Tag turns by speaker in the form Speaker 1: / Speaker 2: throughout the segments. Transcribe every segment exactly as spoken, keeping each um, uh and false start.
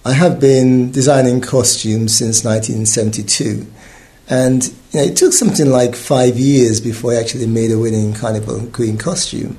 Speaker 1: I have been designing costumes since nineteen seventy-two. And you know, it took something like five years before I actually made a winning Carnival Queen costume.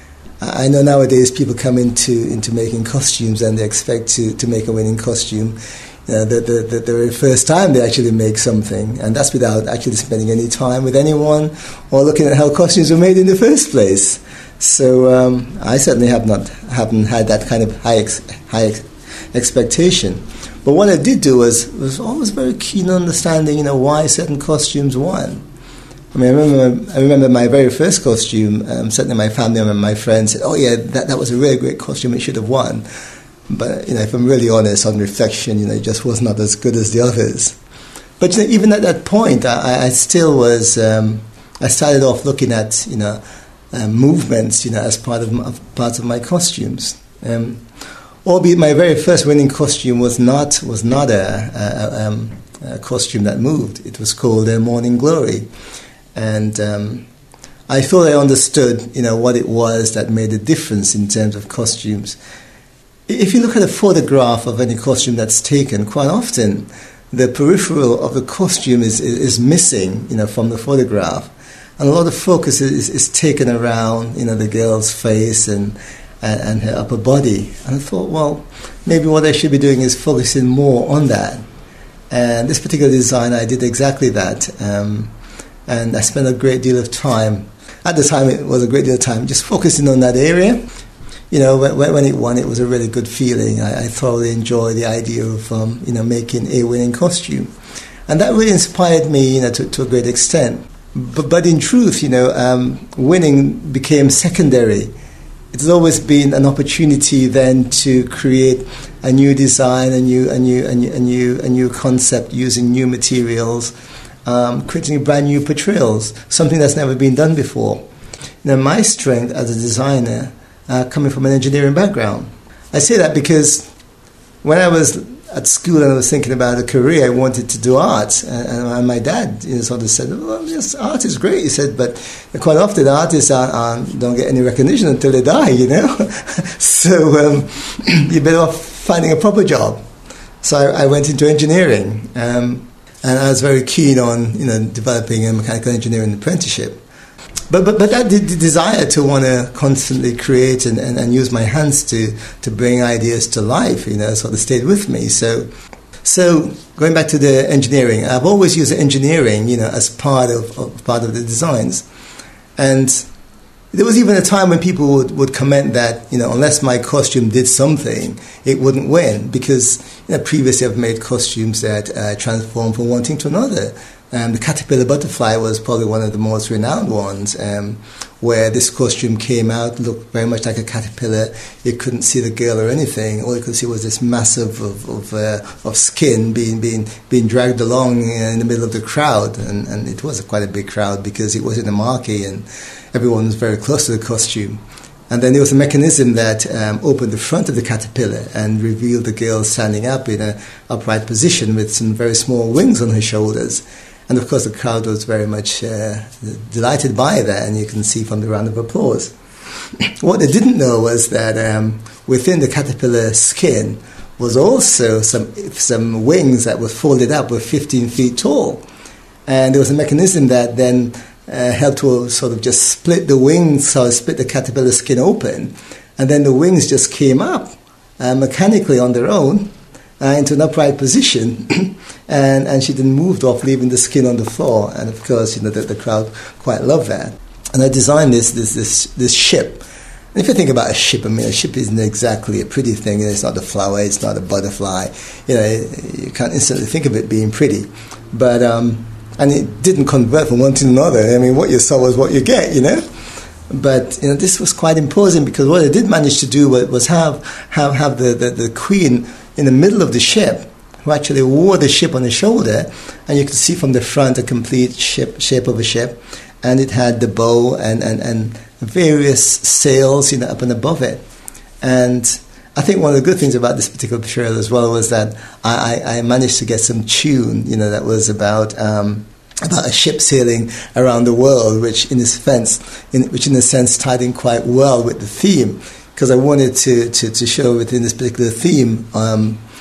Speaker 1: I know nowadays people come into, into making costumes and they expect to, to make a winning costume you know, the, the, the, the very first time they actually make something. And that's without actually spending any time with anyone or looking at how costumes were made in the first place. So um, I certainly have not haven't had that kind of high ex, high ex, expectation. But what I did do was was always very keen on understanding, you know, why certain costumes won. I mean, I remember I remember my very first costume. Um, certainly, my family and my friends said, "Oh yeah, that that was a really great costume. It should have won." But you know, if I'm really honest, on reflection, you know, it just was not as good as the others. But you know, even at that point, I, I still was. Um, I started off looking at you know um, movements, you know, as part of my, parts of my costumes. Um, albeit my very first winning costume was not was not a, a, um, a costume that moved. It was called uh, Morning Glory, and um, I thought I understood, you know, what it was that made a difference in terms of costumes. If you look at a photograph of any costume that's taken, quite often the peripheral of the costume is is, is missing, you know, from the photograph, and a lot of focus is, is taken around, you know, the girl's face and. And, and her upper body. And I thought, well, maybe what I should be doing is focusing more on that. And this particular design, I did exactly that. Um, and I spent a great deal of time, at the time it was a great deal of time, just focusing on that area. You know, when, when it won, it was a really good feeling. I, I thoroughly enjoyed the idea of, um, you know, making a winning costume. And that really inspired me, you know, to, to a great extent. But, but in truth, you know, um, winning became secondary. It's always been an opportunity then to create a new design, a new, a new, a new, a new, a new concept using new materials, um, creating brand new portrayals, something that's never been done before. Now, my strength as a designer, uh, coming from an engineering background, I say that because when I was at school and I was thinking about a career, I wanted to do art, and, and my dad, you know, sort of said, "Well, yes, art is great." He said, "But quite often artists aren't, aren't, don't get any recognition until they die, you know. so um, you're better off finding a proper job." So I, I went into engineering, um, and I was very keen on, you know, developing a mechanical engineering apprenticeship. But but but that the, the desire to want to constantly create and, and, and use my hands to, to bring ideas to life, you know, sort of stayed with me. So so going back to the engineering, I've always used engineering, you know, as part of, of part of the designs. And there was even a time when people would, would comment that, you know, unless my costume did something, it wouldn't win, because, you know, previously I've made costumes that uh, transform from one thing to another. Um, the caterpillar butterfly was probably one of the most renowned ones, um, where this costume came out, looked very much like a caterpillar. You couldn't see the girl or anything. All you could see was this massive of of, uh, of skin being being being dragged along in the middle of the crowd, and, and it was a quite a big crowd because it was in a marquee and everyone was very close to the costume. And then there was a mechanism that um, opened the front of the caterpillar and revealed the girl standing up in an upright position with some very small wings on her shoulders. And of course, the crowd was very much uh, delighted by that, and you can see from the round of applause. What they didn't know was that um, within the caterpillar skin was also some some wings that were folded up, were fifteen feet tall. And there was a mechanism that then uh, helped to sort of just split the wings, sort of split the caterpillar skin open. And then the wings just came up uh, mechanically on their own, Uh, into an upright position, and, and she then moved off, leaving the skin on the floor. And of course, you know, the, the crowd quite loved that. And I designed this this this this ship. And if you think about a ship, I mean, a ship isn't exactly a pretty thing. It's not a flower, it's not a butterfly. You know, you can't instantly think of it being pretty. But um, and it didn't convert from one to another. I mean, what you saw was what you get, you know. But you know, this was quite imposing, because what I did manage to do was, was have have have the, the, the queen in the middle of the ship, who actually wore the ship on the shoulder, and you could see from the front a complete ship, shape of a ship, and it had the bow and, and, and various sails, you know, up and above it. And I think one of the good things about this particular portrayal as well was that I, I, I managed to get some tune, you know, that was about um, about a ship sailing around the world, which in a sense, in, which in a sense tied in quite well with the theme. Because I wanted to, to, to show within this particular theme um,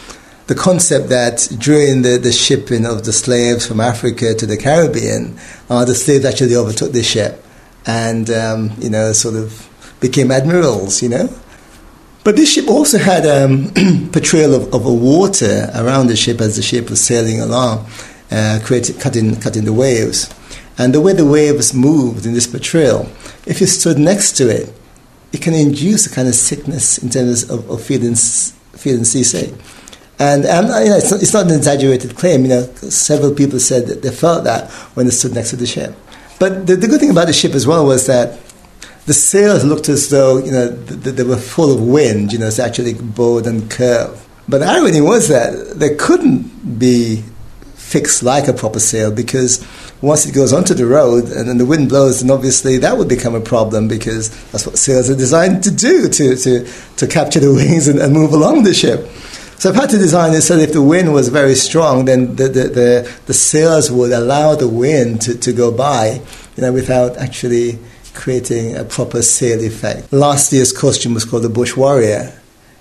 Speaker 1: the concept that during the, the shipping of the slaves from Africa to the Caribbean, uh, the slaves actually overtook the ship and, um, you know, sort of became admirals, you know. But this ship also had um, portrayal of, of a water around the ship as the ship was sailing along, uh, creating, cutting, cutting the waves. And the way the waves moved in this portrayal, if you stood next to it, it can induce a kind of sickness in terms of, of feeling, feeling seasick. And um, you know, it's, not, it's not an exaggerated claim. You know, several people said that they felt that when they stood next to the ship. But the, the good thing about the ship as well was that the sails looked as though, you know, th- th- they were full of wind. You know, it's actually bowed and curved. But the irony was that they couldn't be fixed like a proper sail, because once it goes onto the road and then the wind blows, then obviously that would become a problem, because that's what sails are designed to do, to to, to capture the wings and, and move along the ship. So I've had to design it so that if the wind was very strong, then the the, the, the sails would allow the wind to, to go by, you know, without actually creating a proper sail effect. Last year's costume was called the Bush Warrior,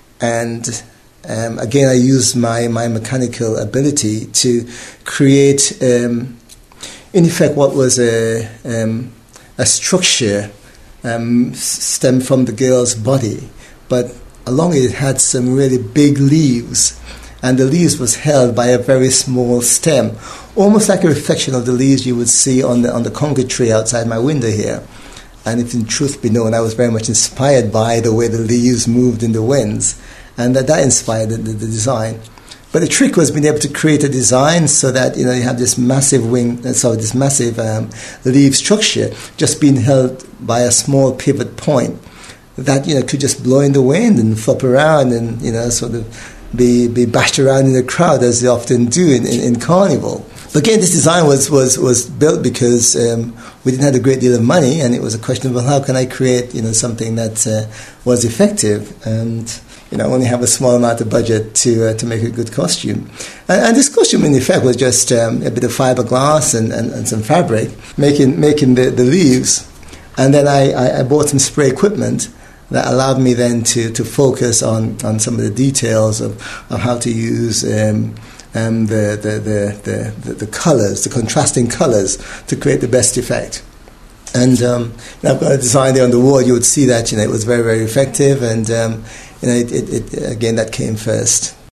Speaker 1: and Um, again, I used my, my mechanical ability to create, um, in effect, what was a, um, a structure um, stemmed from the girl's body, but along it, it had some really big leaves, and the leaves was held by a very small stem, almost like a reflection of the leaves you would see on the on the conker tree outside my window here. And if in truth be known, I was very much inspired by the way the leaves moved in the winds. And that, that inspired the, the, the design. But the trick was being able to create a design so that, you know, you have this massive wing, sorry, this massive um, leaf structure just being held by a small pivot point that, you know, could just blow in the wind and flop around and, you know, sort of be, be bashed around in the crowd, as they often do in, in, in Carnival. But again, this design was, was, was built because um, we didn't have a great deal of money, and it was a question of, well, how can I create, you know, something that uh, was effective? And you know, only have a small amount of budget to uh, to make a good costume. And, and this costume, in effect, was just um, a bit of fiberglass and, and, and some fabric, making making the, the leaves. And then I, I, I bought some spray equipment that allowed me then to, to focus on, on some of the details of, of how to use um, um, the, the, the, the, the colours, the contrasting colours, to create the best effect. And um, I've got a design there on the wall. You would see that, you know, it was very, very effective. And um, you know, it, it, it, again, that came first.